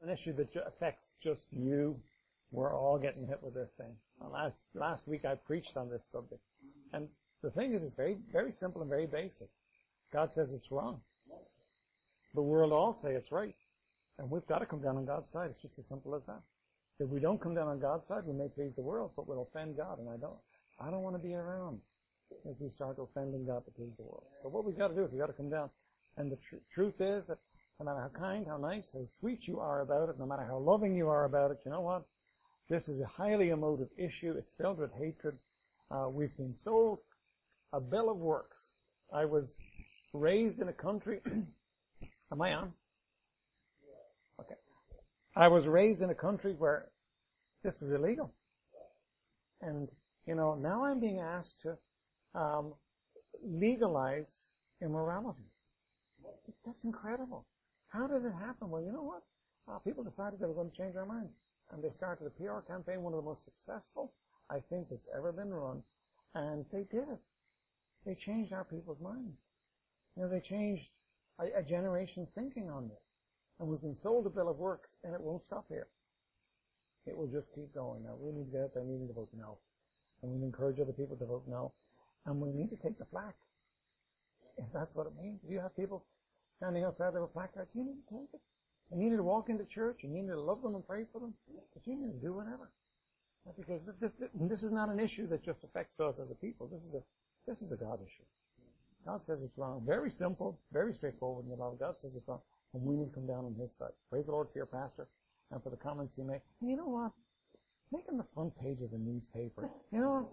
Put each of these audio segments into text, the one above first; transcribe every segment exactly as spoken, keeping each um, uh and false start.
an issue that ju- affects just you. We're all getting hit with this thing. Uh, Last last week I preached on this subject. And the thing is, it's very, very simple and very basic. God says it's wrong. The world all say it's right. And we've got to come down on God's side. It's just as simple as that. If we don't come down on God's side, we may please the world, but we'll offend God. And I don't, I don't want to be around if we start offending God to please the world. So what we've got to do is we've got to come down. And the tr- truth is that no matter how kind, how nice, how sweet you are about it, no matter how loving you are about it, you know what? This is a highly emotive issue. It's filled with hatred. Uh, we've been sold a bill of works. I was raised in a country. Am I on? Okay. I was raised in a country where this was illegal. And, you know, now I'm being asked to um, legalize immorality. That's incredible. How did it happen? Well, you know what? Uh, people decided they were going to change their mind. And they started a P R campaign, one of the most successful, I think, that's ever been run. And they did it. They changed our people's minds. You know, they changed a, a generation's thinking on this. And we've been sold a bill of works, and it won't stop here. It will just keep going. Now, we need to get out there and we need to vote no. And we need to encourage other people to vote no. And we need to take the flack. If that's what it means. If you have people standing outside there with placards, you need to take it. And you need to walk into church, and you need to love them and pray for them. But you need to do whatever. Because this, this is not an issue that just affects us as a people. This is a, this is a God issue. God says it's wrong. Very simple, very straightforward in the Bible. God says it's wrong. And we need to come down on His side. Praise the Lord for your pastor and for the comments he made. And you know what? Make him the front page of the newspaper. You know,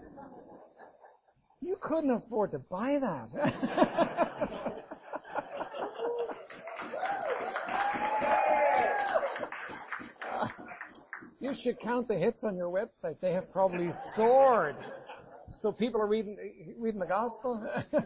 you couldn't afford to buy that. You should count the hits on your website. They have probably soared. So people are reading reading the gospel.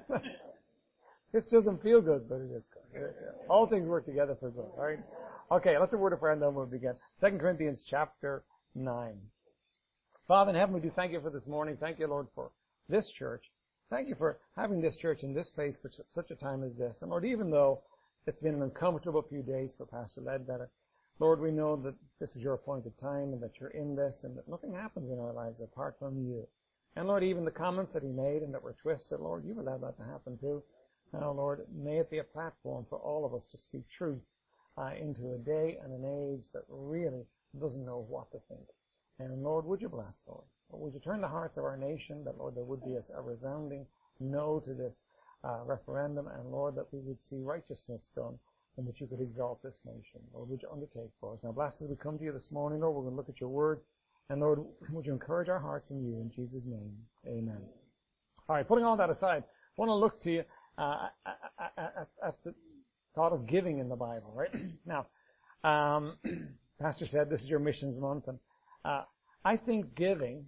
This doesn't feel good, but it is good. All things work together for good. All right. Okay, let's have a word of prayer and then we'll begin. Second Corinthians chapter nine. Father in heaven, we do thank you for this morning. Thank you, Lord, for this church. Thank you for having this church in this place for such a time as this. And Lord, even though it's been an uncomfortable few days for Pastor Ledbetter, Lord, we know that this is your appointed time and that you're in this and that nothing happens in our lives apart from you. And Lord, even the comments that he made and that were twisted, Lord, you've allowed that to happen too. Now, Lord, may it be a platform for all of us to speak truth uh, into a day and an age that really doesn't know what to think. And Lord, would you bless, Lord? Would you turn the hearts of our nation that, Lord, there would be a, a resounding no to this uh, referendum, and Lord, that we would see righteousness done and that you could exalt this nation. Lord, would you undertake for us? Now, bless as we come to you this morning, Lord, we're going to look at your word. And Lord, would you encourage our hearts in you in Jesus' name? Amen. All right, putting all that aside, I want to look to you uh, at, at, at the thought of giving in the Bible, right? Now, um, Pastor said this is your missions month, and uh, I think giving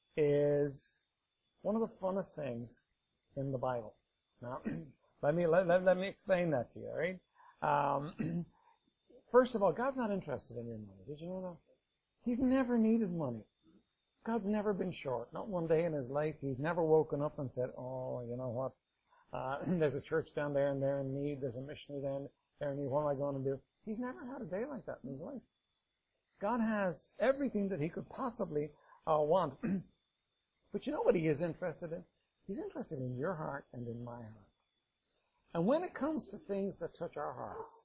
is one of the funnest things in the Bible. Now, let me let, let, let me explain that to you, all right? Um, first of all, God's not interested in your money. Did you know that? He's never needed money. God's never been short. Not one day in his life. He's never woken up and said, oh, you know what? Uh, there's a church down there and they're in need. There's a missionary down there in need. What am I going to do? He's never had a day like that in his life. God has everything that he could possibly uh, want. But you know what he is interested in? He's interested in your heart and in my heart. And when it comes to things that touch our hearts,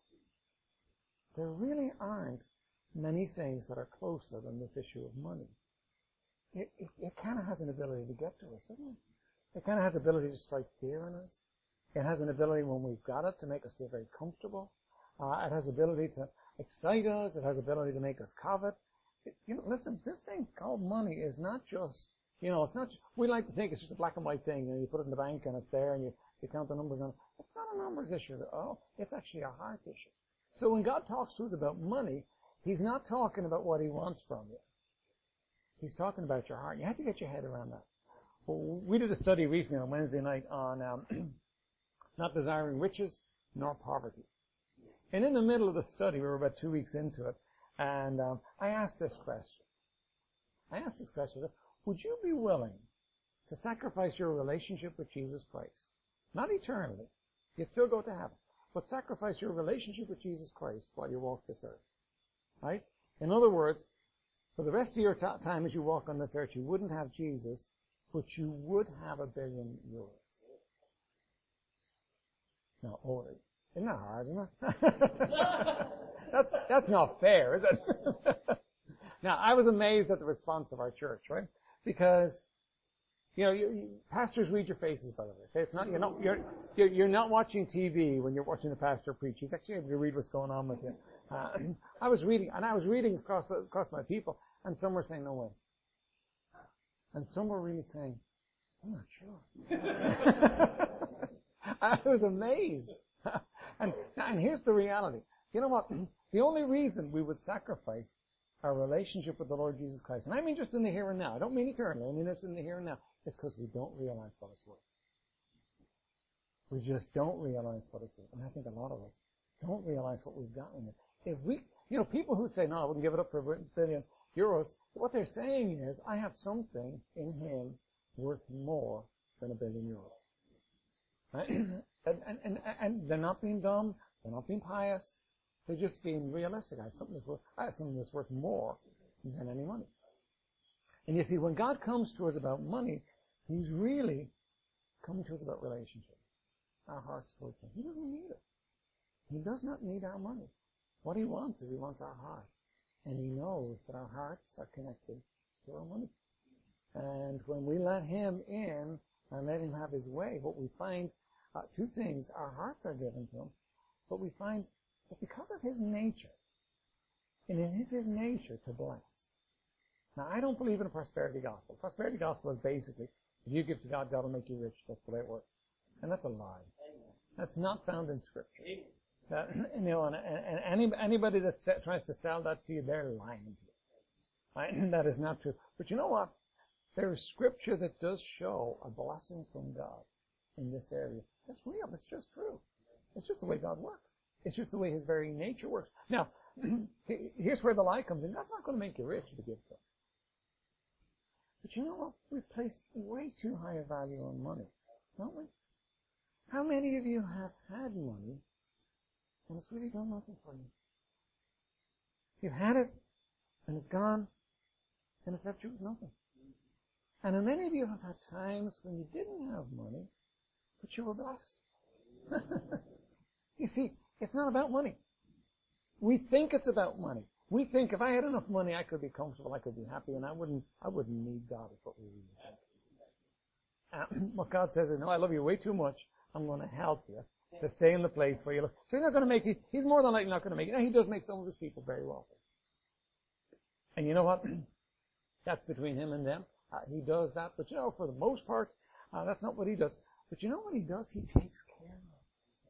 there really aren't many things that are closer than this issue of money. It, it, it kind of has an ability to get to us, doesn't it? It kind of has an ability to strike fear in us. It has an ability when we've got it to make us feel very comfortable. Uh, it has ability to excite us. It has ability to make us covet. It, you know, listen, this thing called money is not just, you know, it's not, we like to think it's just a black and white thing. You know, you put it in the bank and it's there and you, you count the numbers on it. It's not a numbers issue at all. It's actually a heart issue. So when God talks to us about money, he's not talking about what he wants from you. He's talking about your heart. You have to get your head around that. Well, we did a study recently on Wednesday night on um, not desiring riches nor poverty. And in the middle of the study, we were about two weeks into it, and um, I asked this question. I asked this question, would you be willing to sacrifice your relationship with Jesus Christ? Not eternally. You'd still go to heaven. But sacrifice your relationship with Jesus Christ while you walk this earth. Right? In other words, for the rest of your t- time as you walk on this earth, you wouldn't have Jesus, but you would have a billion euros. Now, oh, isn't that hard, isn't it? that's, that's not fair, is it? Now, I was amazed at the response of our church, right? Because, you know, you, you, pastors read your faces, by the way. Okay? It's not, you're not, you're, you're, you're not watching T V when you're watching the pastor preach. He's actually able to read what's going on with you. Uh, I was reading, and I was reading across, across my people, and some were saying, no way. And some were really saying, I'm not sure. I was amazed. and, and here's the reality. You know what? The only reason we would sacrifice our relationship with the Lord Jesus Christ, and I mean just in the here and now, I don't mean eternally, I mean this in the here and now, is because we don't realize what it's worth. We just don't realize what it's worth. And I think a lot of us don't realize what we've got in it. If we, you know, people who say, no, I wouldn't give it up for a billion euros, what they're saying is, I have something in Him worth more than a billion euros. Right? and, and, and, and they're not being dumb, they're not being pious, they're just being realistic. I have something that's worth, I have something that's worth more than any money. And you see, when God comes to us about money, He's really coming to us about relationship. Our hearts towards Him. He doesn't need it. He does not need our money. What He wants is He wants our hearts. And He knows that our hearts are connected to our money. And when we let Him in and let Him have His way, what we find, uh, two things, our hearts are given to Him, but we find that because of His nature, and it is His nature to bless. Now, I don't believe in a prosperity gospel. Prosperity gospel is basically, if you give to God, God will make you rich. That's the way it works. And that's a lie. That's not found in Scripture. That, you know, and, and any, anybody that sa- tries to sell that to you, they're lying to you. Right? That is not true. But you know what? There is Scripture that does show a blessing from God in this area. That's real. It's just true. It's just the way God works. It's just the way His very nature works. Now, here's where the lie comes in. God's not going to make you rich to give to Him. But you know what? We've placed way too high a value on money, don't we? How many of you have had money and it's really done nothing for you? You've had it and it's gone and it's left you with nothing. And how many of you have had times when you didn't have money, but you were blessed? You see, it's not about money. We think it's about money. We think if I had enough money, I could be comfortable, I could be happy, and I wouldn't, I wouldn't need God, is what we really think. Uh, what God says is, no, I love you way too much. I'm going to help you to stay in the place where you look. So He's not going to make you, He's more than likely not going to make it. Now, He does make some of His people very wealthy. And you know what? That's between Him and them. Uh, he does that. But you know, for the most part, uh, that's not what He does. But you know what He does? He takes care of it.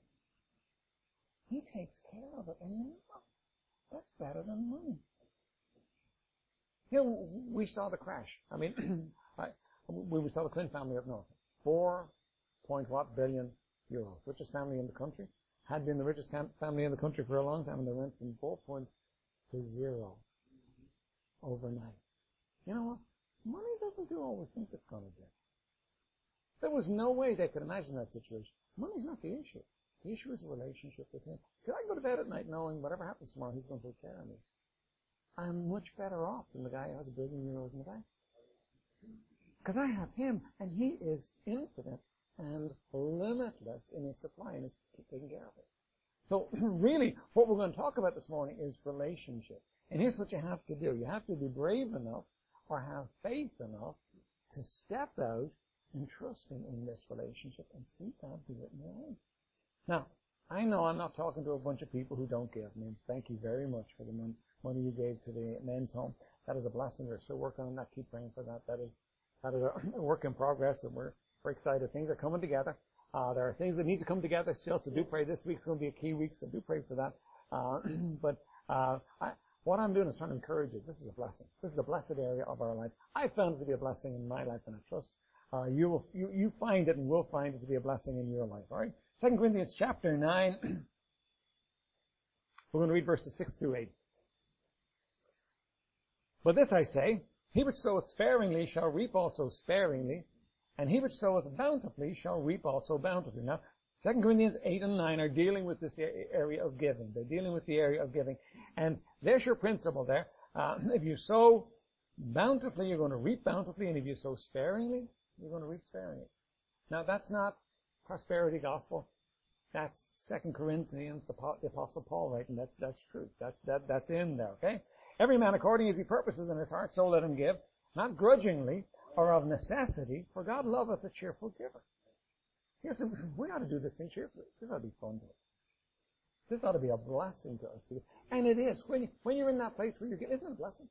He takes care of it. And you know what? That's better than money. You know, we saw the crash. I mean, I, we saw the Clinton family up north. Four point what billion euros. Richest family in the country. Had been the richest family in the country for a long time, and they went from four point to zero overnight. You know what? Money doesn't do all we think it's going to do. There was no way they could imagine that situation. Money's not the issue. The issue is a relationship with Him. See, I can go to bed at night knowing whatever happens tomorrow, He's going to take care of me. I'm much better off than the guy who has a billion euros in the bank. Because I have Him, and He is infinite and limitless in His supply, and He's taking care of it. So really, what we're going to talk about this morning is relationship. And here's what you have to do. You have to be brave enough or have faith enough to step out and trust Him in this relationship and see God do it in your life. Now, I know I'm not talking to a bunch of people who don't give. I mean, thank you very much for the money you gave to the men's home. That is a blessing. We're still working on that. Keep praying for that. That is, that is a work in progress, and we're, we're excited. Things are coming together. Uh, there are things that need to come together still, so do pray. This week's going to be a key week, so do pray for that. Uh, but uh, I, what I'm doing is trying to encourage you. This is a blessing. This is a blessed area of our lives. I found it to be a blessing in my life, and I trust uh, you will you, you find it and will find it to be a blessing in your life. All right. Second Corinthians chapter nine. We're going to read verses six through eight. But this I say, he which soweth sparingly shall reap also sparingly, and he which soweth bountifully shall reap also bountifully. Now, Second Corinthians eight and nine are dealing with this area of giving. They're dealing with the area of giving. And there's your principle there. Uh, if you sow bountifully, you're going to reap bountifully. And if you sow sparingly, you're going to reap sparingly. Now, that's not prosperity gospel. That's Second Corinthians, the, the Apostle Paul writing. That's, that's true. That, that, that's in there, okay? Every man according as he purposes in his heart, so let him give, not grudgingly or of necessity, for God loveth a cheerful giver. Yes, we ought to do this thing cheerfully. This ought to be fun to us. This ought to be a blessing to us. And it is. When, you, when you're in that place where you're giving, isn't it a blessing?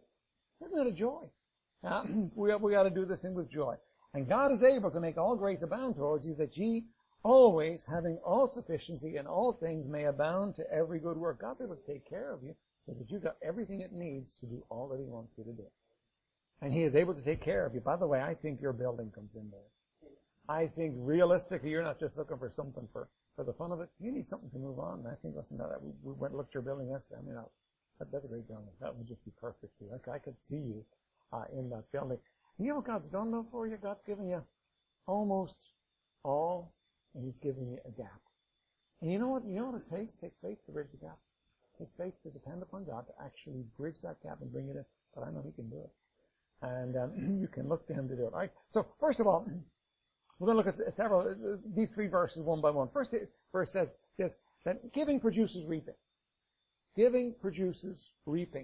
Isn't it a joy? Uh, we, we ought to do this thing with joy. And God is able to make all grace abound towards you, that ye always, having all sufficiency in all things, may abound to every good work. God's able to take care of you so that you've got everything it needs to do all that He wants you to do. And He is able to take care of you. By the way, I think your building comes in there. I think realistically, you're not just looking for something for, for the fun of it. You need something to move on. And I think, listen to that. We, we went and looked at your building yesterday. I mean, that, that's a great building. That would just be perfect for you. I, I could see you uh, in that building. And you know what God's done though for you? God's given you almost all, and He's given you a gap. And you know what? You know what it takes? It takes faith to bridge the gap. It takes faith to depend upon God to actually bridge that gap and bring it in. But I know He can do it. And um, you can look to Him to do it. All right? So, first of all, we're going to look at several, these three verses one by one. First verse says this, that giving produces reaping. Giving produces reaping.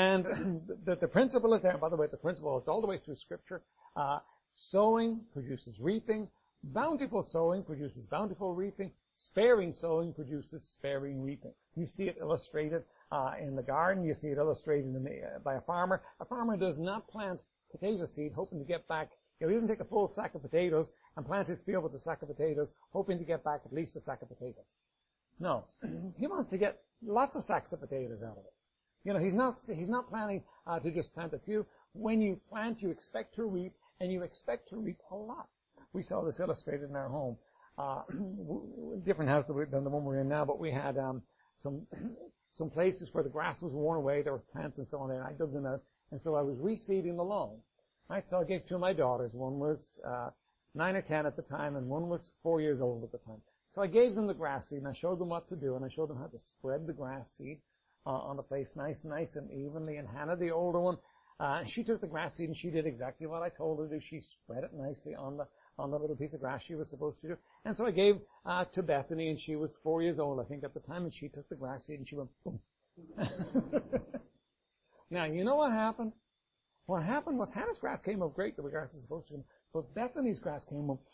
And the, the principle is there. By the way, it's a principle. It's all the way through Scripture. Uh, sowing produces reaping. Bountiful sowing produces bountiful reaping. Sparing sowing produces sparing reaping. You see it illustrated uh, in the garden. You see it illustrated in the, uh, by a farmer. A farmer does not plant potato seed hoping to get back. You know, he doesn't take a full sack of potatoes and plant his field with a sack of potatoes, hoping to get back at least a sack of potatoes. No, he wants to get lots of sacks of potatoes out of it. You know, he's not he's not planning uh, to just plant a few. When you plant, you expect to reap, and you expect to reap a lot. We saw this illustrated in our home. Uh, different house than the one we're in now, but we had um, some some places where the grass was worn away. There were plants and so on there, and I dug them out, and so I was reseeding the lawn. Right, so I gave two of my daughters. One was uh, nine or ten at the time, and one was four years old at the time. So I gave them the grass seed, and I showed them what to do, and I showed them how to spread the grass seed uh, on the place nice, nice and evenly. And Hannah, the older one, uh, she took the grass seed and she did exactly what I told her to do. She spread it nicely on the on the little piece of grass she was supposed to do. And so I gave uh, to Bethany, and she was four years old, I think, at the time, and she took the grass seed and she went boom. Now, you know what happened? What happened was Hannah's grass came up great, the way grass is supposed to, but Bethany's grass came up.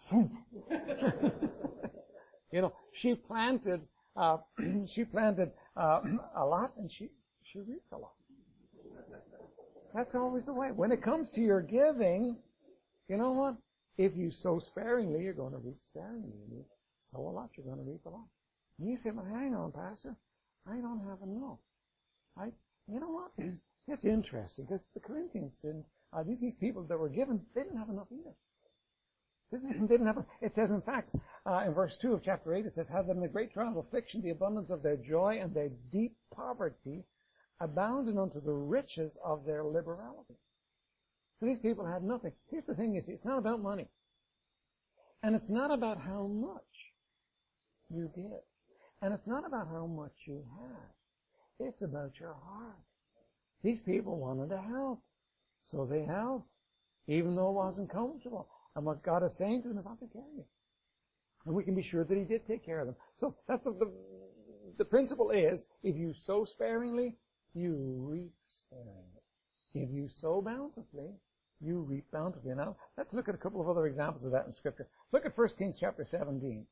You know, she planted, uh, she planted uh, a lot, and she she reaped a lot. That's always the way. When it comes to your giving, you know what? If you sow sparingly, you're going to reap sparingly. If you sow a lot, you're going to reap a lot. And you say, "But hang on, Pastor, I don't have enough." I, you know what? It's interesting because the Corinthians didn't, uh, these people that were given, they didn't have enough either. They didn't, they didn't have, it says in fact, uh, in verse two of chapter eight, it says, "Have them in the great trial of affliction, the abundance of their joy and their deep poverty, abounding unto the riches of their liberality." So these people had nothing. Here's the thing, you see, it's not about money. And it's not about how much you give. And it's not about how much you have. It's about your heart. These people wanted to help. So they helped, even though it wasn't comfortable. And what God is saying to them is, "I'll take care of you." And we can be sure that He did take care of them. So that's the, the, the principle is, if you sow sparingly, you reap sparingly. If you sow bountifully, you reap bountifully. Now, let's look at a couple of other examples of that in Scripture. Look at First Kings chapter seventeen.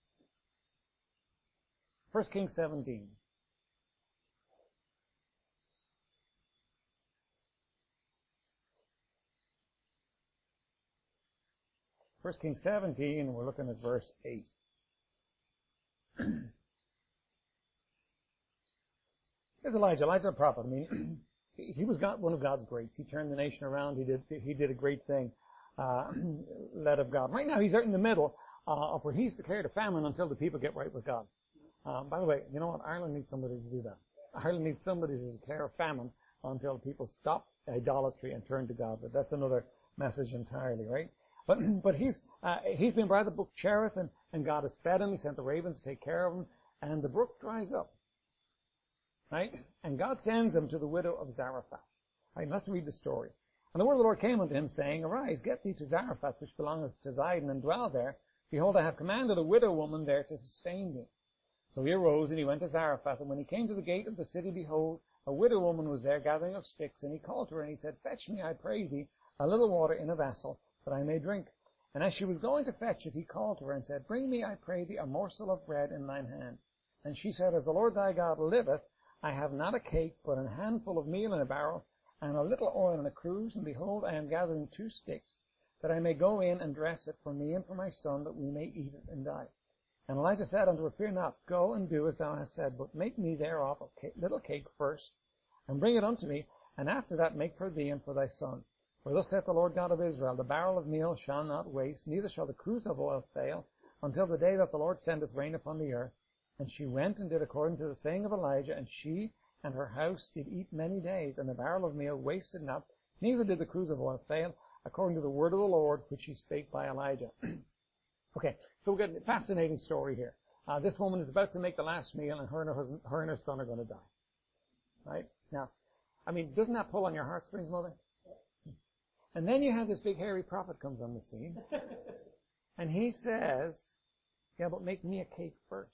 First Kings seventeen. First Kings seventeen, we're looking at verse eight. Here's Elijah. Elijah, a prophet. I mean, he was God, one of God's greats. He turned the nation around. He did, he did a great thing, uh, led of God. Right now, he's right in the middle uh, of where he's declared a famine until the people get right with God. Um, by the way, you know what? Ireland needs somebody to do that. Ireland needs somebody to declare a famine until people stop idolatry and turn to God. But that's another message entirely, right? But, but he's, uh, he's been by the brook Cherith, and, and God has fed him. He sent the ravens to take care of him, and the brook dries up. Right? And God sends him to the widow of Zarephath. Right? Let's read the story. And the word of the Lord came unto him, saying, Arise, get thee to Zarephath, which belongeth to Zidon, and dwell there. Behold, I have commanded a widow woman there to sustain thee. So he arose, and he went to Zarephath, and when he came to the gate of the city, behold, a widow woman was there gathering of sticks, and he called to her, and he said, Fetch me, I pray thee, a little water in a vessel, that I may drink. And as she was going to fetch it, he called to her, and said, Bring me, I pray thee, a morsel of bread in thine hand. And she said, As the Lord thy God liveth, I have not a cake, but an handful of meal in a barrel, and a little oil in a cruse, and behold, I am gathering two sticks, that I may go in and dress it for me and for my son, that we may eat it and die. And Elijah said unto her, Fear not, go and do as thou hast said, but make me thereof a cake, little cake first, and bring it unto me, and after that make for thee and for thy son. For thus saith the Lord God of Israel, The barrel of meal shall not waste, neither shall the cruse of oil fail, until the day that the Lord sendeth rain upon the earth. And she went and did according to the saying of Elijah, and she and her house did eat many days, and the barrel of meal wasted not, neither did the cruse of oil fail, according to the word of the Lord, which he spake by Elijah. Okay, so we've got a fascinating story here. Uh, this woman is about to make the last meal, and her and her, husband, her and her son are going to die. Right? Now, I mean, doesn't that pull on your heartstrings, mother? And then you have this big hairy prophet comes on the scene, and he says, yeah, but make me a cake first.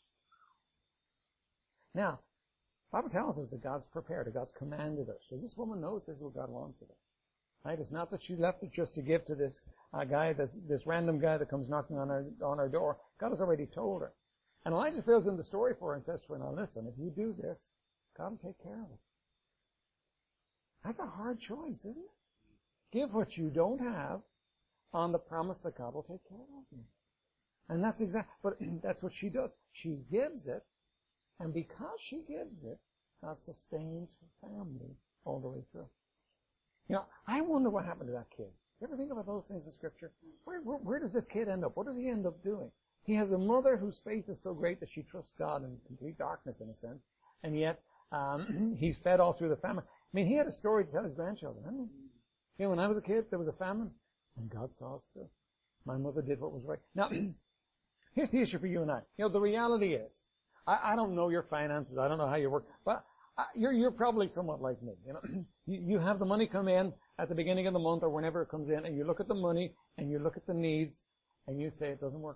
Now, the Bible tells us that God's prepared, that God's commanded her. So this woman knows this is what God wants of her. Right? It's not that she left it just to give to this uh, guy, that's, this random guy that comes knocking on her, on her door. God has already told her. And Elijah fills in the story for her and says to her, now listen, if you do this, God will take care of us. That's a hard choice, isn't it? Give what you don't have on the promise that God will take care of you. And that's exactly, but that's what she does. She gives it, and because she gives it, God sustains her family all the way through. You know, I wonder what happened to that kid. You ever think about those things in Scripture? Where, where, where does this kid end up? What does he end up doing? He has a mother whose faith is so great that she trusts God in complete darkness, in a sense, and yet um, he's fed all through the famine. I mean, he had a story to tell his grandchildren, hadn't he? You know, when I was a kid, there was a famine, and God saw us through. My mother did what was right. Now, here's the issue for you and I. You know, the reality is, I, I don't know your finances, I don't know how you work, but I, you're, you're probably somewhat like me. You know, you, you have the money come in at the beginning of the month or whenever it comes in, and you look at the money, and you look at the needs, and you say it doesn't work.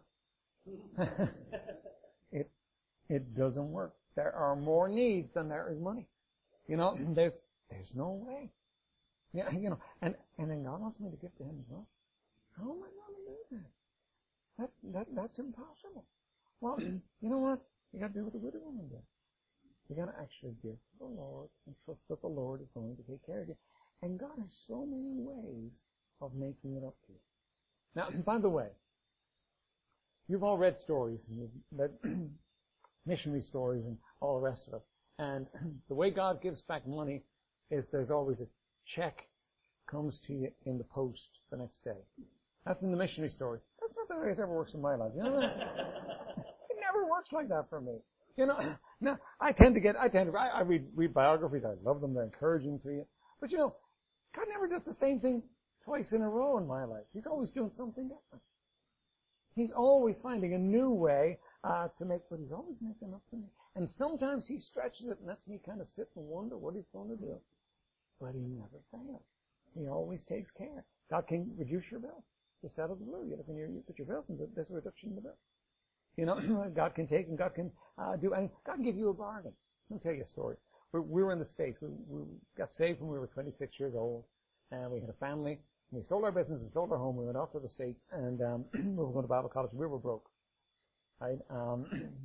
it, it doesn't work. There are more needs than there is money. You know, there's, there's no way. Yeah, you know, and, and then God wants me to give to Him as well. How am I going to do that? That, that, that's impossible. Well, you know what? You got to do what the widow woman did. You got to actually give to the Lord and trust that the Lord is going to take care of you. And God has so many ways of making it up to you. Now, by the way, you've all read stories, and you've read missionary stories and all the rest of it. And the way God gives back money is there's always a check comes to you in the post the next day. That's in the missionary story. That's not the way it ever works in my life. You know, it never works like that for me. You know, now I tend to get, I tend to, I, I read, read biographies. I love them. They're encouraging to you. But you know, God never does the same thing twice in a row in my life. He's always doing something different. He's always finding a new way uh, to make, but He's always making up for me. And sometimes He stretches it and lets me kind of sit and wonder what He's going to do. But He never fails. He always takes care. God can reduce your bill just out of the blue. You look in your, you put your bills and there's a reduction in the bill. You know, God can take and God can uh, do, and God can give you a bargain. Let me tell you a story. We, we were in the States. We, we got saved when we were twenty-six years old, and we had a family. And we sold our business and sold our home. We went off to the States, and um, we were going to Bible college. We were broke. Right? Um,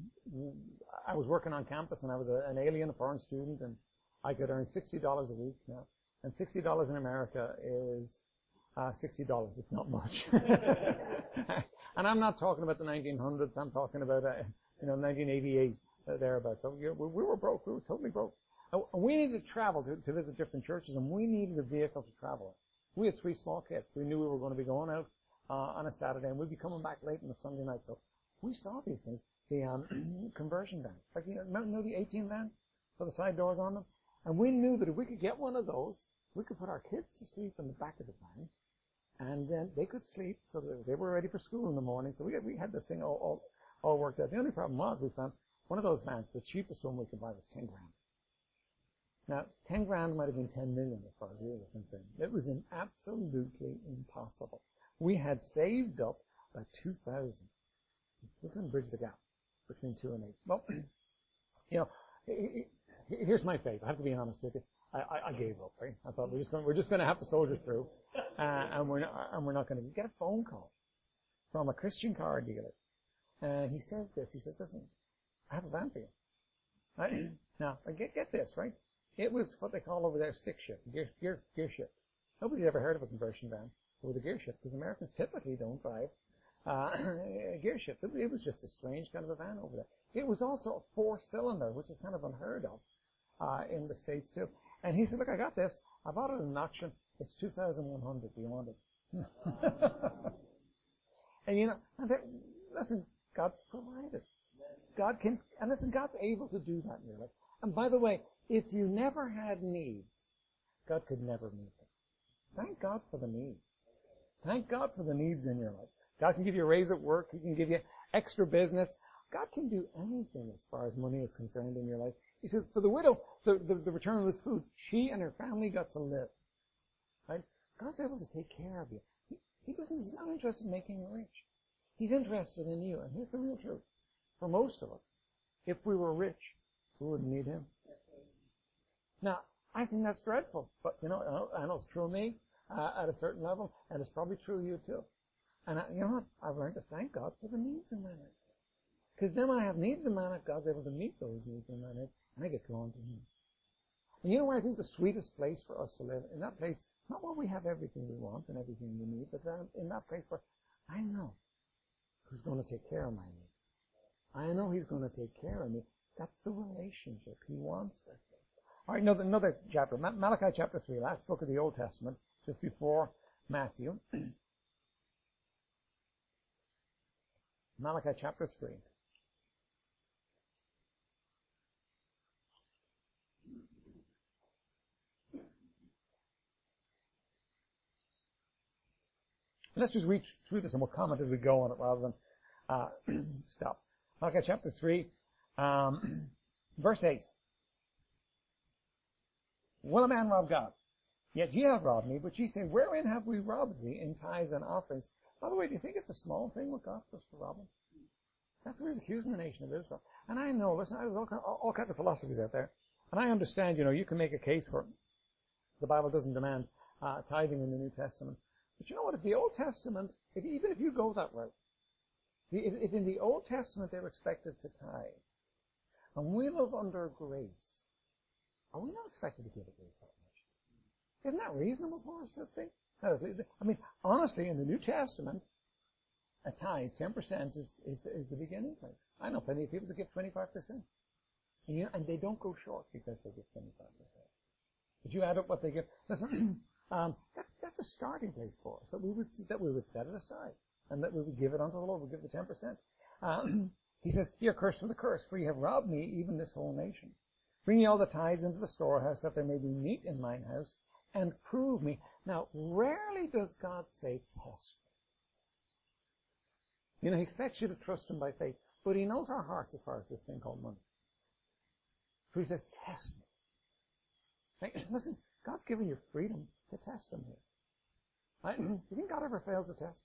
I was working on campus, and I was a, an alien, a foreign student, and I could earn sixty dollars a week now. And sixty dollars in America is uh, sixty dollars. It's not much. And I'm not talking about the nineteen hundreds. I'm talking about, uh, you know, nineteen eighty-eight, uh, thereabouts. So you know, we, we were broke. We were totally broke. And we needed to travel to, to visit different churches, and we needed a vehicle to travel in. We had three small kids. We knew we were going to be going out uh, on a Saturday, and we'd be coming back late on the Sunday night. So we saw these things. The um, conversion van. Like, you know, you know the eighteen van with the side doors on them? And we knew that if we could get one of those, we could put our kids to sleep in the back of the van, And then they could sleep, so that they were ready for school in the morning. So we had, we had this thing all, all, all worked out. The only problem was we found one of those vans, the cheapest one we could buy was ten grand. Now, ten grand might have been ten million as far as we were concerned. It was an absolutely impossible. We had saved up about two thousand. We couldn't bridge the gap between two and eight. Well, you know, here's my faith. I have to be honest with you. I, I, I gave up, right? I thought we're just going, we're just going to have to soldier through, uh, and we're not, and we're not going to get a phone call from a Christian car dealer. And he said this. He says, listen, I have a van for you. Right? Now, get, get this, right? It was what they call over there stick shift, gear, gear, gear shift. Nobody's ever heard of a conversion van with a gear shift because Americans typically don't drive uh, gear shift. It, it was just a strange kind of a van over there. It was also a four-cylinder, which is kind of unheard of uh, in the States too. And he said, look, I got this. I bought it at an auction. It's two thousand one hundred. Do you want it? And you know, and that, listen, God provided. God can, and listen, God's able to do that in your life. And by the way, if you never had needs, God could never meet them. Thank God for the needs. Thank God for the needs in your life. God can give you a raise at work. He can give you extra business. God can do anything as far as money is concerned in your life. He says, for the widow, the, the, the return of this food, she and her family got to live. Right? God's able to take care of you. He, he doesn't, he's not interested in making you rich. He's interested in you. And here's the real truth. For most of us, if we were rich, we wouldn't need him. Now, I think that's dreadful. But, you know, I know, I know it's true of me uh, at a certain level, and it's probably true of you too. And I, you know what? I've learned to thank God for the needs in my life. Because then when I have needs in my life, God's able to meet those needs in my life, and I get drawn to him. And you know where I think the sweetest place for us to live? In that place, not where we have everything we want and everything we need, but that, in that place where I know who's going to take care of my needs. I know he's going to take care of me. That's the relationship he wants with me. All right, another, another chapter. Malachi chapter three, last book of the Old Testament, just before Matthew. Malachi chapter three. Let's just read through this and we'll comment as we go on it rather than uh, stop. Malachi chapter three, um, verse eight. Will a man rob God? Yet ye have robbed me, but ye say, wherein have we robbed thee? In tithes and offerings. By the way, do you think it's a small thing with God for us to rob him? That's what he's accusing the nation of Israel. And I know, listen, there's all, all, all kinds of philosophies out there. And I understand, you know, you can make a case for it. The Bible doesn't demand uh, tithing in the New Testament. But you know what? If the Old Testament, if, even if you go that route, if, if in the Old Testament they were expected to tithe, and we live under grace, are we not expected to give at least that much? Isn't that reasonable for us to think? I mean, honestly, in the New Testament, a tithe, ten percent is, is, the, is the beginning place. I know plenty of people that give twenty-five percent. And, you know, and they don't go short because they give twenty-five percent. But you add up what they give. Listen, um, that, that's a starting place for us, that we would that we would set it aside, and that we would give it unto the Lord. We'll give the ten percent. Um, he says, "Ye are cursed with the curse, for ye have robbed me, even this whole nation. Bring ye all the tithes into the storehouse, that there may be meat in mine house, and prove me." Now, rarely does God say, "Test me." You know, he expects you to trust him by faith, but he knows our hearts as far as this thing called money. So he says, "Test me." Right? Listen, God's given you freedom to test him here. Right? Do you think God ever fails a test?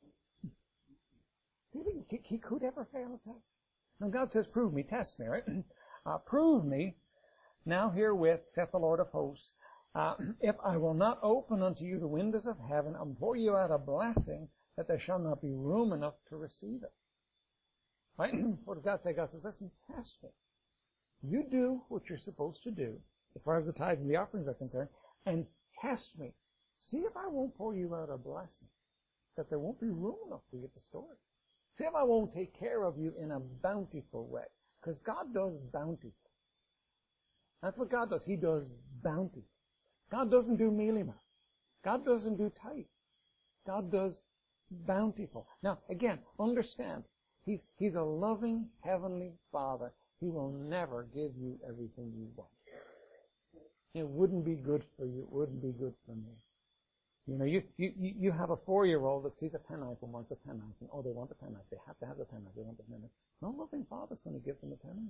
Do you think he could ever fail a test? Now God says, "Prove me, test me," right? Uh, prove me, now herewith, saith the Lord of hosts, uh, if I will not open unto you the windows of heaven and pour you out a blessing, that there shall not be room enough to receive it. Right? What does God say? God says, listen, test me. You do what you're supposed to do, as far as the tithe and the offerings are concerned, and test me. See if I won't pour you out a blessing, that there won't be room enough for you to store it. See if I won't take care of you in a bountiful way. Because God does bountiful. That's what God does. He does bounty. God doesn't do mealy mouth. God doesn't do tight. God does bountiful. Now, again, understand, He's, He's a loving Heavenly Father. He will never give you everything you want. It wouldn't be good for you. It wouldn't be good for me. You know, you, you, you have a four-year-old that sees a penknife and wants a penknife, and oh, they want the penknife. They have to have the penknife. They want the penknife. No loving father's going to give them the penknife.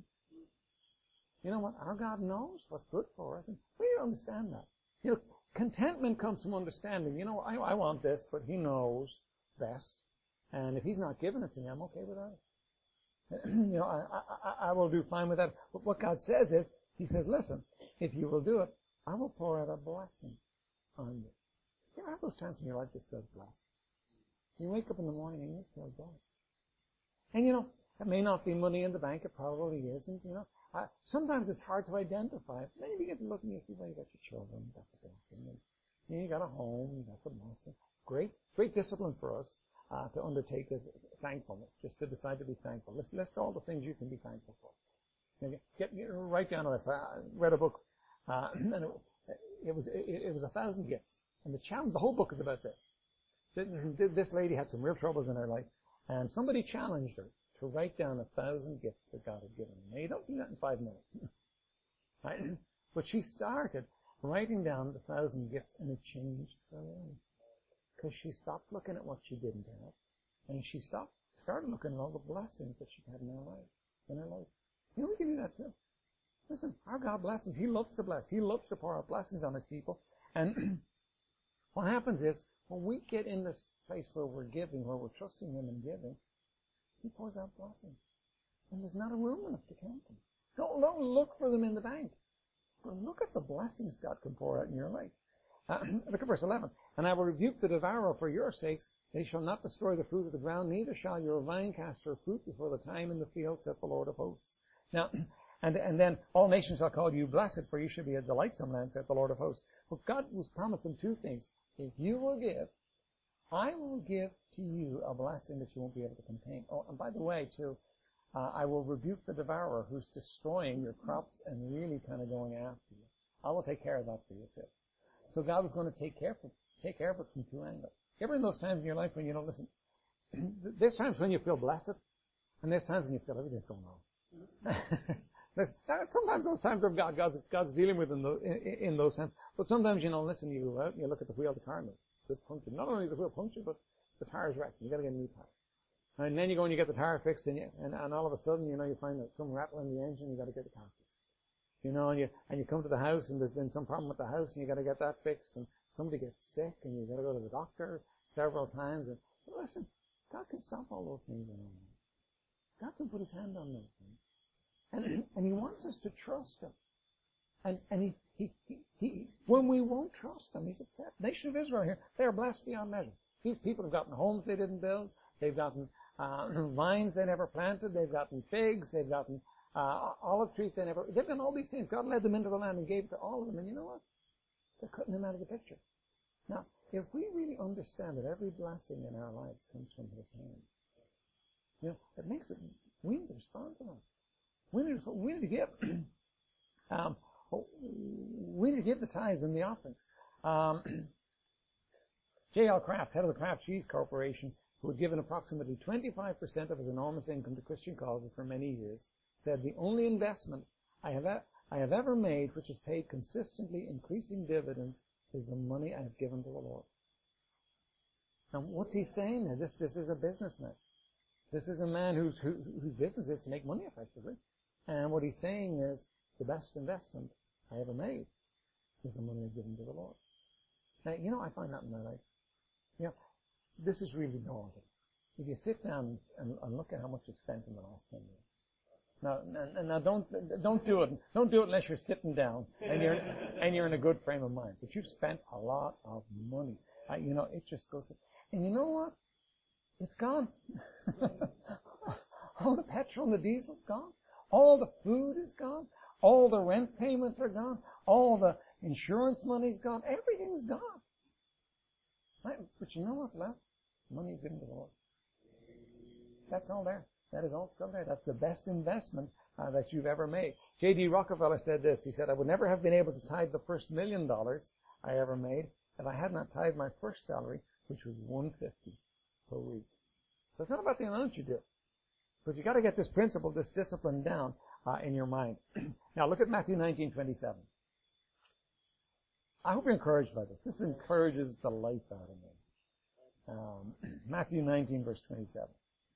You know what? Our God knows what's good for us, and we understand that. You know, contentment comes from understanding. You know, I, I want this, but He knows best, and if He's not giving it to me, I'm okay with that. You know, I, I, I will do fine with that. But what God says is, He says, listen, if you will do it, I will pour out a blessing on you. You ever have those times when your life just feels blessed? You wake up in the morning and you just feel blessed. And you know, it may not be money in the bank, it probably isn't, you know. Uh, sometimes it's hard to identify it. Then you begin to look and you see, well, you got your children, that's a blessing. And, you know, you got a home, that's a blessing. Great, great discipline for us. Uh, to undertake is thankfulness, just to decide to be thankful. List, list all the things you can be thankful for. You know, get, get, write down a list. I read a book, uh, and it, it was it, it was a thousand gifts, and the challenge, the whole book is about this. This lady had some real troubles in her life, and somebody challenged her to write down a thousand gifts that God had given her. Now you don't do that in five minutes, right? But she started writing down the thousand gifts, and it changed her life. Because she stopped looking at what she didn't have, and she stopped, started looking at all the blessings that she had in her life. In her life, you know, we can do that too. Listen, our God blesses. He loves to bless. He loves to pour out blessings on His people. And what happens is, when we get in this place where we're giving, where we're trusting Him and giving, He pours out blessings, and there's not a room enough to count them. Don't, don't look for them in the bank, but look at the blessings God can pour out in your life. Uh, look at verse eleven. And I will rebuke the devourer for your sakes. They shall not destroy the fruit of the ground, neither shall your vine cast her fruit before the time in the field, saith the Lord of hosts. Now, and, and then all nations shall call you blessed, for you shall be a delightsome land, saith the Lord of hosts. Well, God has promised them two things. If you will give, I will give to you a blessing that you won't be able to contain. Oh, and by the way, too, uh, I will rebuke the devourer who's destroying your crops and really kind of going after you. I will take care of that for you, too. So God is going to take care of, take care of it from two angles. Ever in those times in your life when you don't listen? There's times when you feel blessed, and there's times when you feel everything's going wrong. there's, sometimes those times are God, God's, God's dealing with in, the, in, in those times. But sometimes, you know, listen, you go out and you look at the wheel of the car and it's punctured. Not only the wheel punctured, but the tire's wrecked. You've got to get a new tire. And then you go and you get the tire fixed, and, you, and, and all of a sudden, you know, you find that some rattle in the engine, you've got to get the car fixed. You know, and you, and you come to the house and there's been some problem with the house and you gotta get that fixed and somebody gets sick and you gotta go to the doctor several times and, listen, God can stop all those things in our life. God can put His hand on those things. And, and He wants us to trust Him. And, and he, he, he, he, when we won't trust Him, He's upset. The nation of Israel here, they are blessed beyond measure. These people have gotten homes they didn't build. They've gotten, uh, vines they never planted. They've gotten figs. They've gotten Uh, olive trees they never, they've done all these things. God led them into the land and gave it to all of them. And you know what? They're cutting them out of the picture. Now, if we really understand that every blessing in our lives comes from His hand, you know, it makes it, we need to respond to that. We need to, we need to give, um, we need to give the tithes and the offerings. Um, J L Kraft, head of the Kraft Cheese Corporation, who had given approximately twenty-five percent of his enormous income to Christian causes for many years, said, the only investment I have, e- I have ever made which has paid consistently increasing dividends is the money I have given to the Lord. Now, what's he saying there? This, this is a businessman. This is a man whose, who, whose business is to make money effectively. And what he's saying is, the best investment I ever made is the money I've given to the Lord. Now, you know, I find that in my life. You know, this is really daunting. If you sit down and, and look at how much you've spent in the last ten years. Now, now, don't don't do it. Don't do it unless you're sitting down and you're and you're in a good frame of mind. But you've spent a lot of money. Uh, you know, it just goes. And you know what? It's gone. All the petrol and the diesel's gone. All the food is gone. All the rent payments are gone. All the insurance money's gone. Everything's gone. Right? But you know what's left? Money given to the Lord. That's all there. That is all still there. That's the best investment uh, that you've ever made. J D Rockefeller said this. He said, I would never have been able to tithe the first million dollars I ever made if I had not tithed my first salary, which was one hundred fifty dollars per week. So it's not about the amount you do. But you got to get this principle, this discipline down uh, in your mind. Now look at Matthew nineteen twenty-seven. I hope you're encouraged by this. This encourages the life out of me. Um, Matthew nineteen, verse twenty-seven.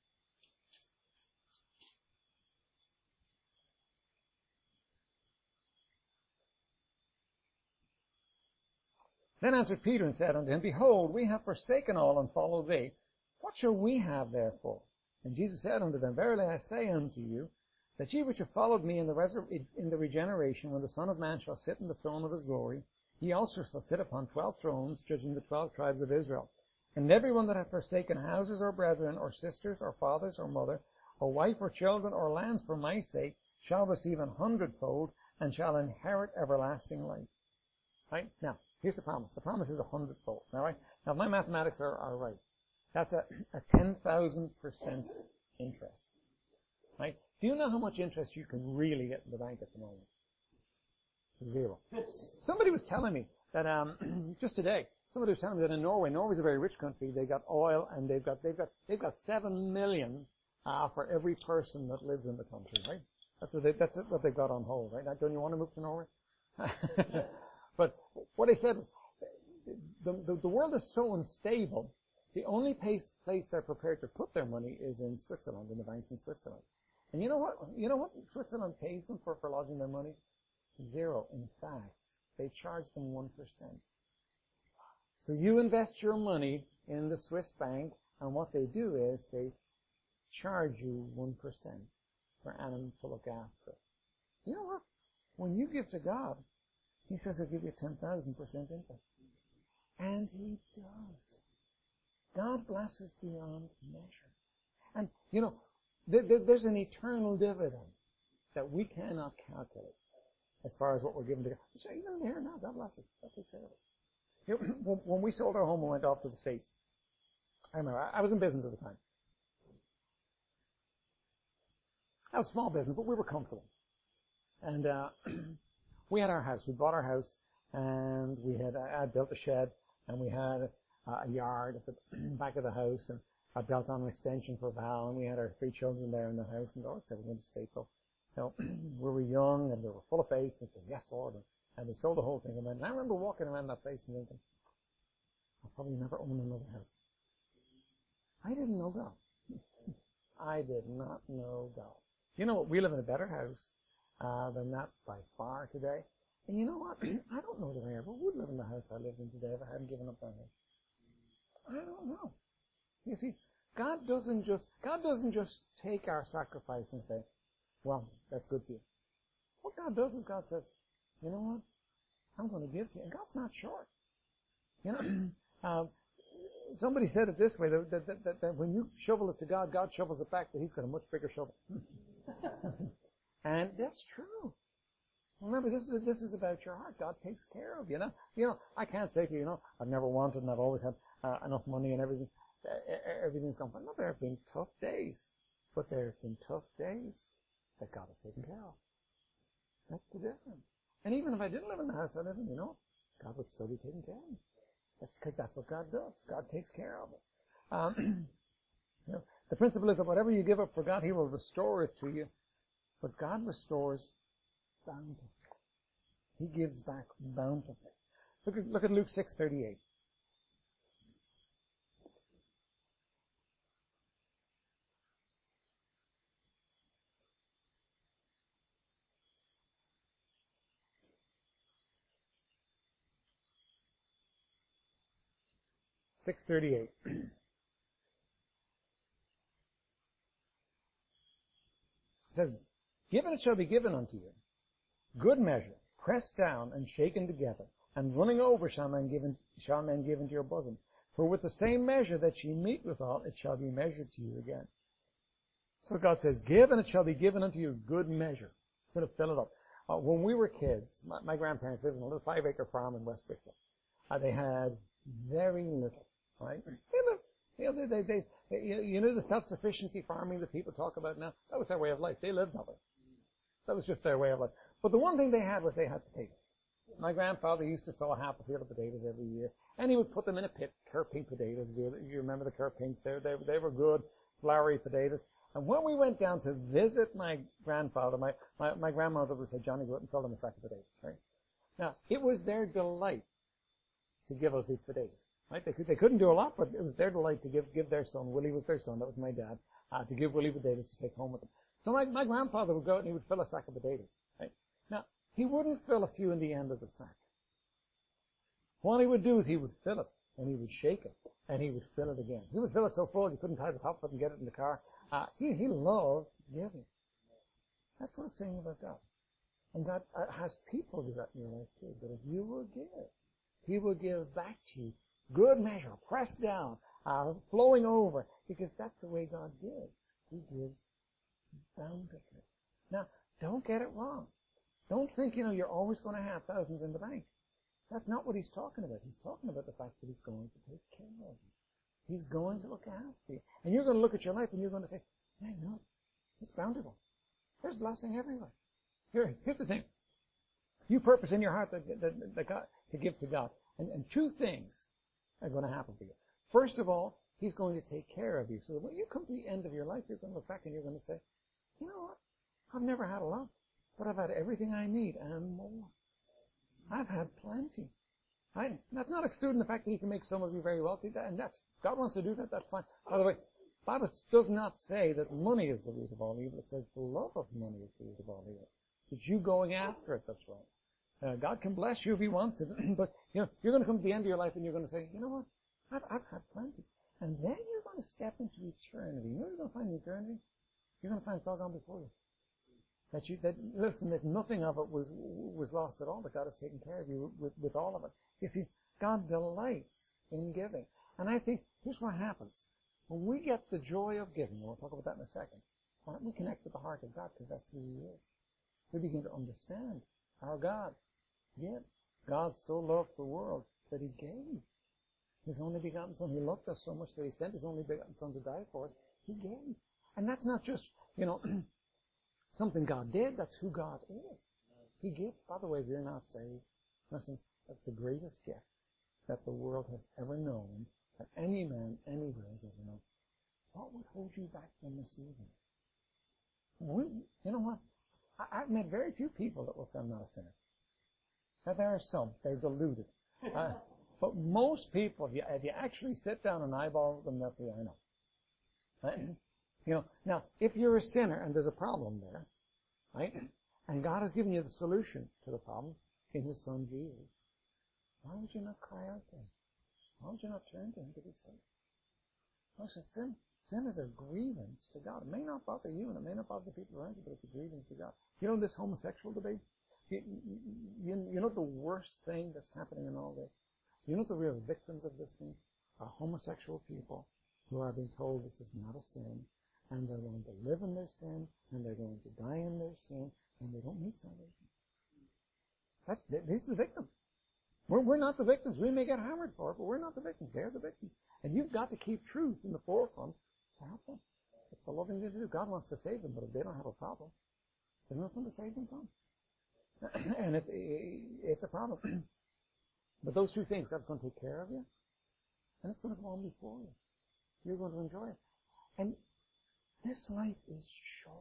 Then answered Peter and said unto him, Behold, we have forsaken all and followed thee. What shall we have therefore? And Jesus said unto them, Verily I say unto you, that ye which have followed me in the, resur- in the regeneration, when the Son of Man shall sit in the throne of his glory, he also shall sit upon twelve thrones, judging the twelve tribes of Israel. And every one that hath forsaken houses or brethren, or sisters, or fathers, or mother, or wife, or children, or lands for my sake, shall receive an hundredfold, and shall inherit everlasting life. Right? Now, here's the promise. The promise is a hundredfold. All right? Now, if my mathematics are, are right, that's a, a ten thousand percent interest. Right? Do you know how much interest you can really get in the bank at the moment? Zero. Somebody was telling me that, um, just today, somebody was telling me that in Norway, Norway's a very rich country, they got oil, and they've got, they've got, they've got seven million, uh, for every person that lives in the country, right? That's what they, that's what they've got on hold, right? Now, don't you want to move to Norway? But what they said, the, the, the world is so unstable, the only place, place they're prepared to put their money is in Switzerland, in the banks in Switzerland. And you know what? You know what Switzerland pays them for, for lodging their money? Zero. In fact, they charge them one percent. So you invest your money in the Swiss bank, and what they do is they charge you one percent per annum to look after. You know what? When you give to God, He says He'll give you ten thousand percent interest. And He does. God blesses beyond measure. And, you know, there, there, there's an eternal dividend that we cannot calculate as far as what we're given to God. You say, even here now, God bless us. God takes care of us. You know, when, when we sold our home and went off to the States, I remember, I, I was in business at the time. I was a small business, but we were comfortable. And uh, we had our house. We bought our house, and we had, I had built a shed, and we had uh, a yard at the back of the house, and I built on an extension for Val, and we had our three children there in the house, and God said we're going to stay put. You know, we were young, and we were full of faith, and said, yes, Lord, and, and we sold the whole thing. And then I remember walking around that place and thinking, I'll probably never own another house. I didn't know God. I did not know God. You know what? We live in a better house uh, than that by far today. And you know what? I don't know that I ever would live in the house I lived in today if I hadn't given up that house. I don't know. You see, God doesn't just God doesn't just take our sacrifice and say, well, that's good for you. What God does is God says, you know what? I'm going to give to you. And God's not short. You know, uh, somebody said it this way, that, that, that, that when you shovel it to God, God shovels it back, but He's got a much bigger shovel. And that's true. Remember, this is this is about your heart. God takes care of you. You know, you know, I can't say to you, you know, I've never wanted and I've always had uh, enough money and everything. Uh, everything's gone fine. No, there have been tough days, but there have been tough days that God has taken care of. That's the difference. And even if I didn't live in the house I live in, you know, God would still be taking care of me. That's because that's what God does. God takes care of us. Um, you know, the principle is that whatever you give up for God, He will restore it to you. But God restores bountifully. He gives back bountifully. Look at, look at Luke six thirty-eight. six thirty-eight. It says, given it shall be given unto you. Good measure, pressed down and shaken together, and running over shall men give, in, shall men give into your bosom. For with the same measure that ye meet withal, it shall be measured to you again. So God says, give and it shall be given unto you good measure. Going to fill it up. Uh, when we were kids, my, my grandparents lived in a little five-acre farm in West Wicklow. Uh, they had very little, right? They lived, you know, they, they, they, you know the self-sufficiency farming that people talk about now? That was their way of life. They lived that way. That was just their way of life. But the one thing they had was they had potatoes. My grandfather used to sow half a field of potatoes every year, and he would put them in a pit, Kerr-pink potatoes. You, you remember the Kerr-pinks? They, they, they were good, flowery potatoes. And when we went down to visit my grandfather, my, my, my grandmother would say, Johnny, go out and fill them a sack of potatoes, right? Now, it was their delight to give out these potatoes. Right? They, could, they couldn't do a lot, but it was their delight to give, give their son, Willie was their son, that was my dad, uh, to give Willie potatoes to take home with them. So my, my grandfather would go out and he would fill a sack of potatoes. Right? Now, he wouldn't fill a few in the end of the sack. What he would do is he would fill it, and he would shake it, and he would fill it again. He would fill it so full you couldn't tie the top of it and get it in the car. Uh, he, he loved giving. That's what it's saying about God. And God uh, has people do that in your life too. But if you will give, He will give back to you good measure, pressed down, uh, flowing over, because that's the way God gives. He gives bountifully. Now, don't get it wrong. Don't think, you know, you're always going to have thousands in the bank. That's not what He's talking about. He's talking about the fact that He's going to take care of you. He's going to look after you. And you're going to look at your life and you're going to say, man, no, it's bountiful. There's blessing everywhere. Here, here's the thing. You purpose in your heart that, that, that God, to give to God. And, and two things are going to happen for you. First of all, He's going to take care of you. So that when you come to the end of your life, you're going to look back and you're going to say, you know what? I've never had a lot, but I've had everything I need and more. I've had plenty. I, that's not excluding the fact that He can make some of you very wealthy, and that's, God wants to do that, that's fine. By the way, the Bible does not say that money is the root of all evil. It says the love of money is the root of all evil. It's you going after it that's wrong. Uh, God can bless you if He wants it, but you know, you're going to come to the end of your life and you're going to say, you know what? I've, I've had plenty. And then you're going to step into eternity. You know what you're going to find in eternity? You're going to find it's all gone before you. That you, that, listen, that nothing of it was, was lost at all, that God has taken care of you with, with all of it. You see, God delights in giving. And I think, here's what happens. When we get the joy of giving, and we'll talk about that in a second, why don't we connect with the heart of God, because that's who He is. We begin to understand our God gives. God so loved the world that He gave His only begotten Son. He loved us so much that He sent His only begotten Son to die for us. He gave. And that's not just, you know, something God did. That's who God is. He gives. By the way, if you're not saved, listen, that's the greatest gift that the world has ever known, that any man anywhere has ever known. What would hold you back from receiving it? We, you know what? I, I've met very few people that will say I'm not a sinner. Now, there are some. They're deluded. Uh, but most people, if you, if you actually sit down and eyeball them, they'll say, I know. Right? You know, now, if you're a sinner and there's a problem there, right, and God has given you the solution to the problem in His Son Jesus, why would you not cry out to Him? Why would you not turn to Him to be saved? Listen, sin, sin is a grievance to God. It may not bother you and it may not bother the people around you, but it's a grievance to God. You know this homosexual debate? You, you, you know the worst thing that's happening in all this? You know the real victims of this thing are homosexual people who are being told this is not a sin, and they're going to live in their sin, and they're going to die in their sin, and they don't need salvation. That, these are the victims. We're, we're not the victims. We may get hammered for it, but we're not the victims. They're the victims. And you've got to keep truth in the forefront to help them. It's the loving thing to do. God wants to save them, but if they don't have a problem, there's nothing to save them from. And it's, it's a problem. But those two things, God's going to take care of you, and it's going to go on before you. You're going to enjoy it. And this life is short.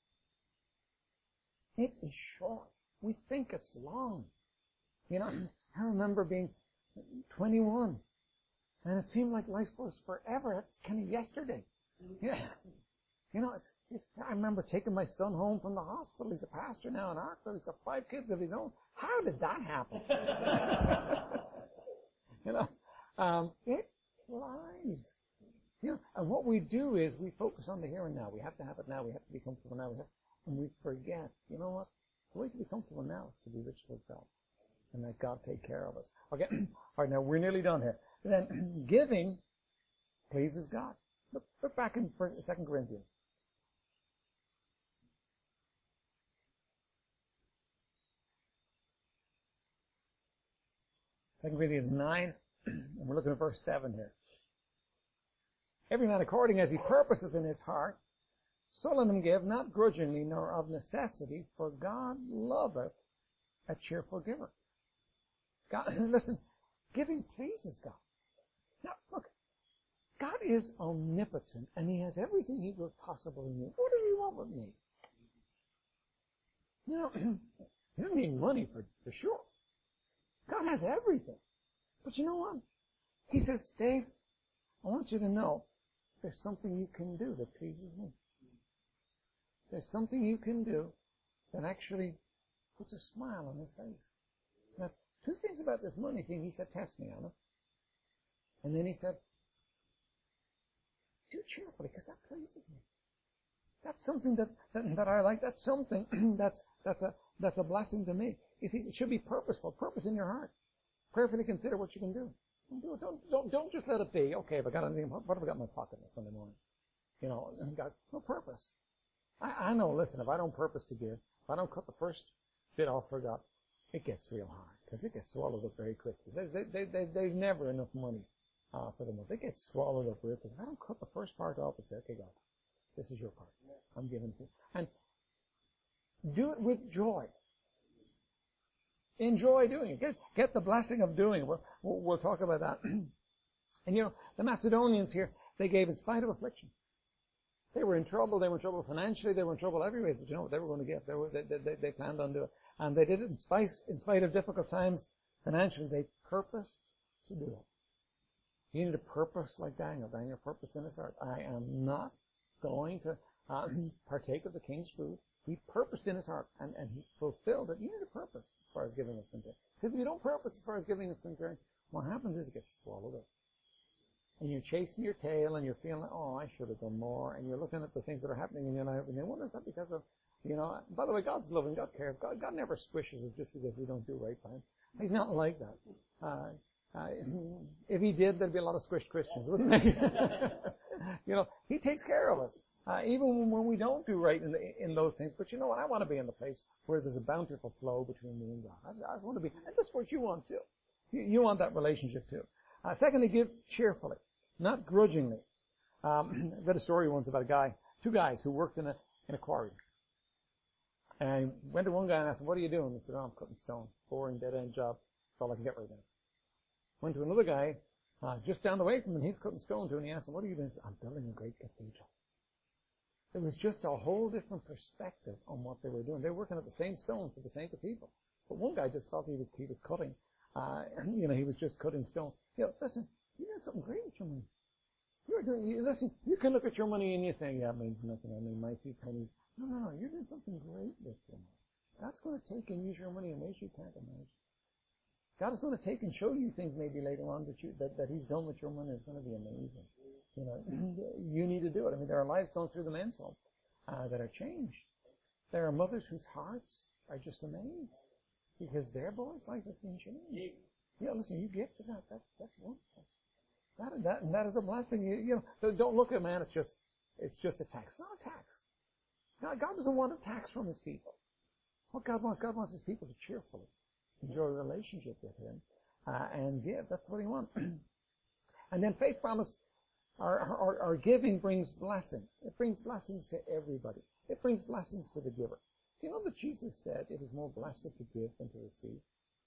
It is short. We think it's long. You know, I remember being twenty-one, and it seemed like life was forever. It's kind of yesterday. Yeah. You know, it's, it's, I remember taking my son home from the hospital. He's a pastor now in Arkville. He's got five kids of his own. How did that happen? You know, um, it flies. You know, and what we do is we focus on the here and now. We have to have it now. We have to be comfortable now. We have, and we forget, you know what? The way to be comfortable now is to be rich with God. And let God take care of us. Okay. All right, now we're nearly done here. Then giving pleases God. Look, look back in Second Corinthians. Second Corinthians nine, and we're looking at verse seven here. Every man according as he purposeth in his heart, so let him give, not grudgingly nor of necessity, for God loveth a cheerful giver. God, listen, giving pleases God. Now, look, God is omnipotent, and He has everything He could possibly need. What does He want with me? You know, He doesn't need money for, for sure. God has everything. But you know what? He says, Dave, I want you to know there's something you can do that pleases me. There's something you can do that actually puts a smile on his face. Now, two things about this money thing. He said, test me on it. And then he said, do it cheerfully, because that pleases me. That's something that, that, that I like. That's something that's, that's a, that's a blessing to me. You see, it should be purposeful. Purpose in your heart. Prayerfully consider what you can do. Don't do it. Don't, don't, don't just let it be. Okay, if I got anything, what have I got in my pocket on Sunday morning? You know, and got no purpose. I, I know, listen, if I don't purpose to give, if I don't cut the first bit off for God, it gets real hard, because it gets swallowed up very quickly. There's, they, they, they, there's never enough money uh, for them. They get swallowed up real quick. If I don't cut the first part off and say, okay, God, this is your part. I'm giving to you. And do it with joy. Enjoy doing it. Get, get the blessing of doing it. We'll, we'll, we'll talk about that. And you know, the Macedonians here, they gave in spite of affliction. They were in trouble. They were in trouble financially. They were in trouble every way. But you know what? They were going to give. They, were, they, they, they planned on doing it. And they did it in spite, in spite of difficult times financially. They purposed to do it. You need a purpose like Daniel. Daniel purposed in his heart. I am not going to uh, partake of the king's food. He purposed in his heart, and, and he fulfilled it. You need a purpose as far as giving is concerned. Because if you don't purpose as far as giving is concerned, what happens is it gets swallowed up. And you're chasing your tail, and you're feeling like, oh, I should have done more. And you're looking at the things that are happening in your life, and you wonder, is that because of, you know, by the way, God's loving, God cares. God, God never squishes us just because we don't do right by him. He's not like that. Uh, uh, if he did, there'd be a lot of squished Christians, wouldn't there? You know, he takes care of us. Uh, even when we don't do right in, the, in those things. But you know what? I want to be in the place where there's a bountiful flow between me and God. I, I want to be, and that's what you want too. You, you want that relationship too. Uh, secondly, give cheerfully, not grudgingly. Um, I read a story once about a guy, two guys who worked in a, in a quarry. And he went to one guy and asked him, what are you doing? He said, oh, I'm cutting stone. Boring, dead-end job. That's all I can get right now. Went to another guy, uh, just down the way from him, he's cutting stone too, and he asked him, what are you doing? He said, I'm building a great cathedral. It was just a whole different perspective on what they were doing. They were working at the same stone for the same people. But one guy just thought he was, he was cutting, uh, and, you know, he was just cutting stone. You know, listen, you did something great with your money. You were doing, you, listen, you can look at your money and you say, yeah, it means nothing. I mean, my few pennies. No, no, no, you're doing something great with your money. God's going to take and use your money in ways you can't imagine. God is going to take and show you things maybe later on that you, that, that he's done with your money. It's going to be amazing. You know, you need to do it. I mean, there are lives going through the men's home uh, that are changed. There are mothers whose hearts are just amazed because their boy's life has been changed. Yeah, listen, you give to that. that that's wonderful. That, that, and that is a blessing. You, you know, don't look at man. It's just, it's just a tax. It's not a tax. God, God doesn't want a tax from his people. What God wants, God wants his people to cheerfully enjoy a relationship with him uh, and give. That's what he wants. And then faith promise. Our, our, our giving brings blessings. It brings blessings to everybody. It brings blessings to the giver. Do you know that Jesus said it is more blessed to give than to receive?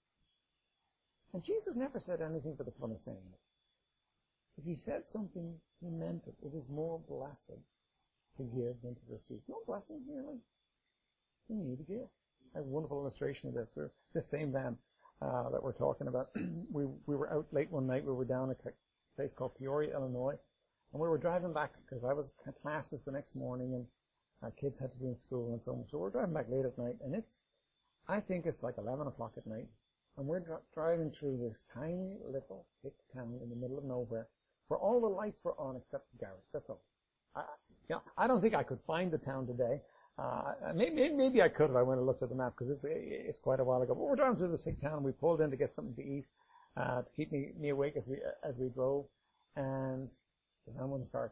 And Jesus never said anything for the fun of saying it. If he said something, he meant it. It is more blessed to give than to receive. No blessings in your life. You need to give. I have a wonderful illustration of this. We're, this same van uh, that we're talking about, we, we were out late one night. We were down at a place called Peoria, Illinois. And we were driving back because I was at classes the next morning and our kids had to be in school and so on. So we're driving back late at night and it's, I think it's like eleven o'clock at night. And we're dri- driving through this tiny little hick town in the middle of nowhere where all the lights were on except the garage. That's all. I, you know, I don't think I could find the town today. Uh, maybe, maybe I could if I went and looked at the map because it's, it's quite a while ago. But we're driving through this hick town and we pulled in to get something to eat, uh, to keep me, me awake as we, as we drove. And the van wouldn't start.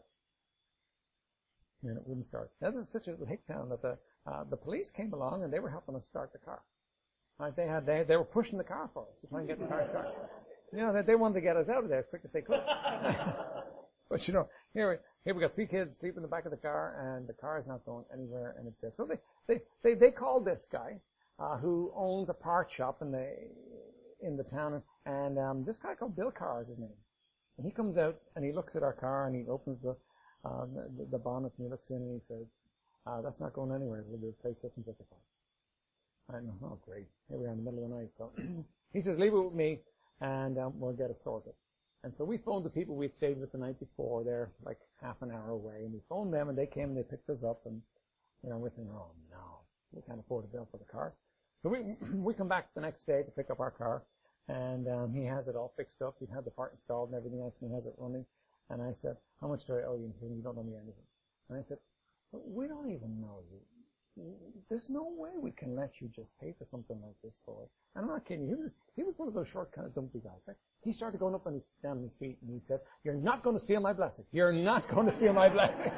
And it wouldn't start. Now, this is such a hick town that the uh, the police came along and they were helping us start the car. Right? They had they they were pushing the car for us to try and get the car started. You know, they, they wanted to get us out of there as quick as they could. But you know, here we here we got three kids sleeping in the back of the car, and the car is not going anywhere, and it's dead. So they they they, they called this guy uh, who owns a part shop in the in the town, and um, this guy called Bill Carr is his name. And he comes out and he looks at our car and he opens the, uh, the, the bonnet and he looks in and he says, uh, that's not going anywhere. We'll be replaced with fifty-five. I know, oh great. Here we are in the middle of the night. So he says, leave it with me. and um, we'll get it sorted. And so we phoned the people we'd stayed with the night before. They're like half an hour away, and we phoned them, and they came and they picked us up, and you know, we're thinking, oh no, we can't afford a bill for the car. So we we come back the next day to pick up our car, and um, he has it all fixed up. He had the part installed and everything else, and he has it running. And I said, how much do I owe you? And he said, you don't owe me anything. And I said, we don't even know you. There's no way we can let you just pay for something like this, boy. And I'm not kidding you. He was, he was one of those short kind of dumpy guys, right? He started going up on his, down on his feet, and he said, you're not going to steal my blessing. You're not going to steal my blessing.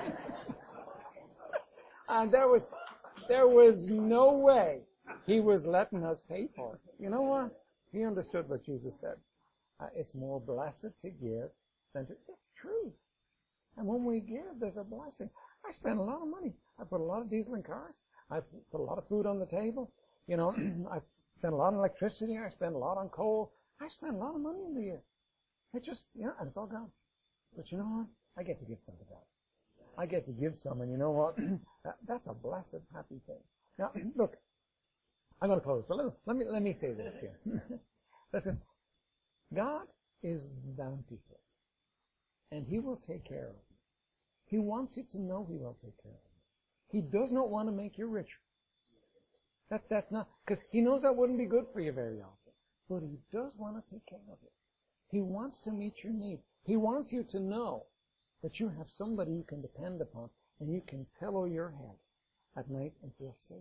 And there was, there was no way he was letting us pay for it. You know what? He understood what Jesus said. Uh, it's more blessed to give than to, it's truth. And when we give, there's a blessing. I spend a lot of money. I put a lot of diesel in cars. I put a lot of food on the table. You know, I spend a lot on electricity. I spend a lot on coal. I spend a lot of money in the year. It just, you know, and it's all gone. But you know what? I get to give some to God. I get to give some, and you know what? That's a blessed, happy thing. Now, look, I'm going to close, but let, let me let me say this here. Listen, God is bountiful, and He will take care of you. He wants you to know He will take care of you. He does not want to make you rich. That that's not because He knows that wouldn't be good for you very often. But He does want to take care of you. He wants to meet your need. He wants you to know that you have somebody you can depend upon, and you can pillow your head at night and feel safe.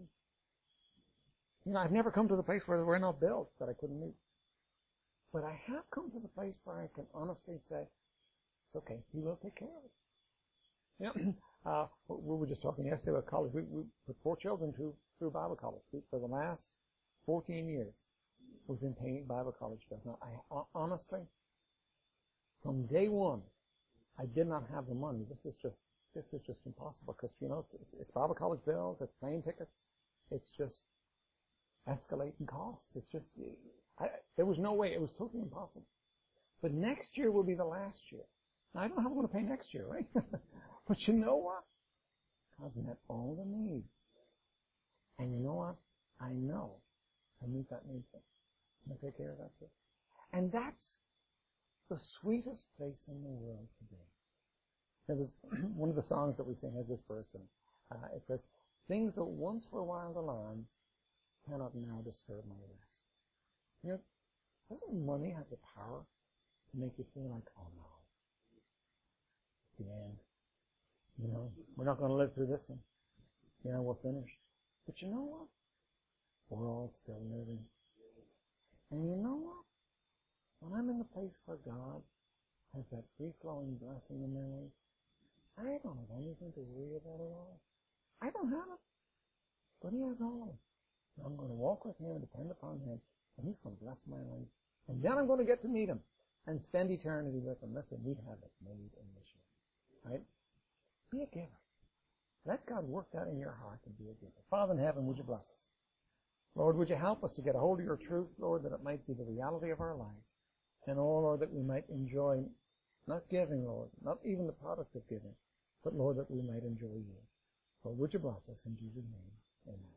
You know, I've never come to the place where there were no bills that I couldn't meet. But I have come to the place where I can honestly say, it's okay, He will take care of it. You know, uh, we were just talking yesterday about college. We, we put four children through, through Bible college. We, for the last fourteen years, we've been paying Bible college bills. Now, I, honestly, from day one, I did not have the money. This is just, this is just impossible because, you know, it's, it's, it's Bible college bills, it's plane tickets, it's just escalating costs. It's just, I, there was no way. It was totally impossible. But next year will be the last year. Now, I don't know how I'm going to pay next year, right? But you know what? God's met all the needs. And you know what? I know I meet that need. I'm going to take care of that too. And that's the sweetest place in the world to be. There's one of the songs that we sing has this verse, and uh, it says, things that once were wild alarms cannot now disturb my rest. You know, doesn't money have the power to make you feel like, oh no, the end. You know, we're not going to live through this one. You know, we're finished. But you know what? We're all still living. And you know what? When I'm in the place where God has that free-flowing blessing in my life, I don't have anything to worry about at all. I don't have it. But He has all of it. And I'm going to walk with Him and depend upon Him, and He's going to bless my life. And then I'm going to get to meet Him and spend eternity with Him. Listen, we have it made in this year. Right? Be a giver. Let God work that in your heart and be a giver. Father in heaven, would you bless us? Lord, would you help us to get a hold of your truth, Lord, that it might be the reality of our lives. And oh, Lord, that we might enjoy not giving, Lord, not even the product of giving, but Lord, that we might enjoy you. Lord, would you bless us in Jesus' name? Amen.